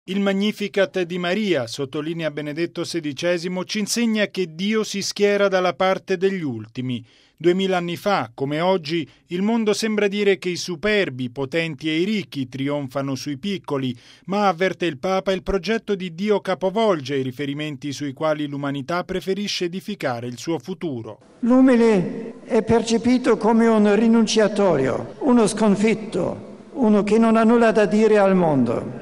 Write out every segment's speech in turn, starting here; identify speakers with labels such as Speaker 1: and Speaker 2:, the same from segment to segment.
Speaker 1: Il Magnificat di Maria, sottolinea Benedetto XVI, ci insegna che Dio si schiera dalla parte degli ultimi. 2000 anni fa, come oggi, il mondo sembra dire che i superbi, i potenti e i ricchi trionfano sui piccoli, ma, avverte il Papa, il progetto di Dio capovolge i riferimenti sui quali l'umanità preferisce edificare il suo futuro.
Speaker 2: L'umile è percepito come un rinunciatorio, uno sconfitto, uno che non ha nulla da dire al mondo.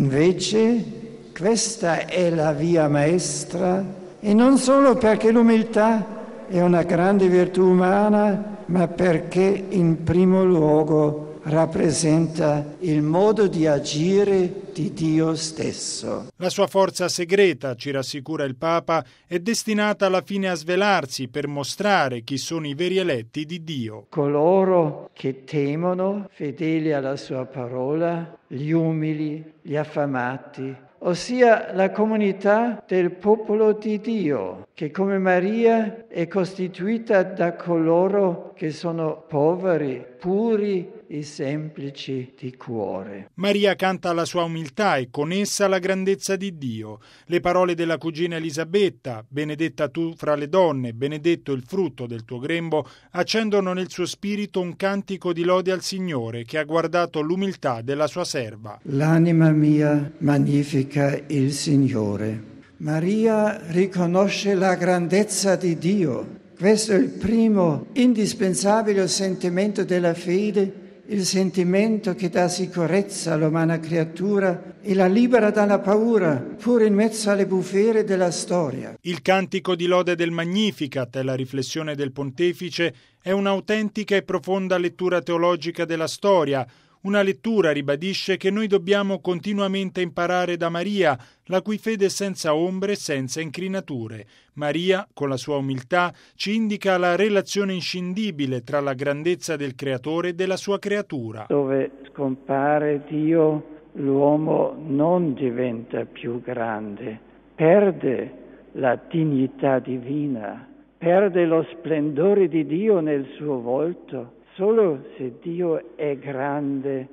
Speaker 2: Invece questa è la via maestra, e non solo perché l'umiltà è una grande virtù umana, ma perché in primo luogo rappresenta il modo di agire di Dio stesso.
Speaker 1: La sua forza segreta, ci rassicura il Papa, è destinata alla fine a svelarsi per mostrare chi sono i veri eletti di Dio.
Speaker 2: Coloro che temono, fedeli alla sua parola, gli umili, gli affamati, ossia la comunità del popolo di Dio, che come Maria è costituita da coloro che sono poveri, puri e semplici di cuore.
Speaker 1: Maria canta la sua umiltà e con essa la grandezza di Dio. Le parole della cugina Elisabetta, benedetta tu fra le donne, benedetto il frutto del tuo grembo, accendono nel suo spirito un cantico di lode al Signore che ha guardato l'umiltà della sua serva.
Speaker 2: L'anima mia magnifica il Signore. Maria riconosce la grandezza di Dio. Questo è il primo indispensabile sentimento della fede, il sentimento che dà sicurezza all'umana creatura e la libera dalla paura, pur in mezzo alle bufere della storia.
Speaker 1: Il cantico di lode del Magnificat e la riflessione del Pontefice è un'autentica e profonda lettura teologica della storia. Una lettura, ribadisce, che noi dobbiamo continuamente imparare da Maria, la cui fede è senza ombre e senza incrinature. Maria, con la sua umiltà, ci indica la relazione inscindibile tra la grandezza del Creatore e della sua creatura.
Speaker 2: Dove scompare Dio, l'uomo non diventa più grande, perde la dignità divina, perde lo splendore di Dio nel suo volto. Solo se Dio è grande,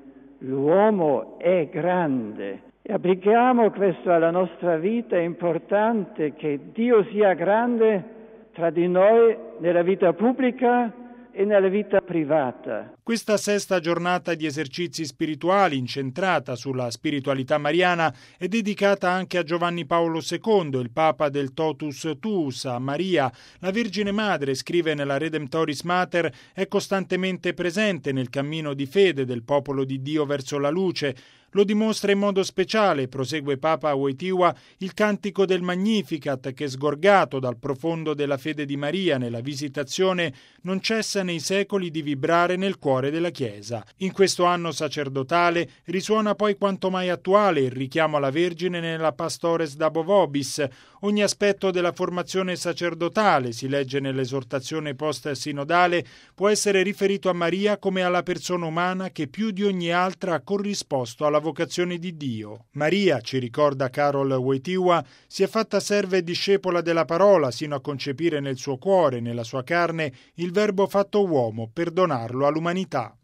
Speaker 2: l'uomo è grande. E applichiamo questo alla nostra vita, è importante che Dio sia grande tra di noi nella vita pubblica e nella vita privata.
Speaker 1: Questa sesta giornata di esercizi spirituali incentrata sulla spiritualità mariana è dedicata anche a Giovanni Paolo II, il Papa del Totus Tuus, a Maria. La Vergine Madre, scrive nella Redemptoris Mater, è costantemente presente nel cammino di fede del popolo di Dio verso la luce. Lo dimostra in modo speciale, prosegue Papa Wojtyła, il cantico del Magnificat che, sgorgato dal profondo della fede di Maria nella Visitazione, non cessa nei secoli di vibrare nel cuore della Chiesa. In questo anno sacerdotale risuona poi quanto mai attuale il richiamo alla Vergine nella Pastores Dabo Vobis. Ogni aspetto della formazione sacerdotale, si legge nell'esortazione post-sinodale, può essere riferito a Maria come alla persona umana che più di ogni altra ha corrisposto alla vocazione di Dio. Maria, ci ricorda Karol Wojtyła, si è fatta serva e discepola della parola sino a concepire nel suo cuore, nella sua carne, il Verbo fatto uomo per donarlo all'umanità.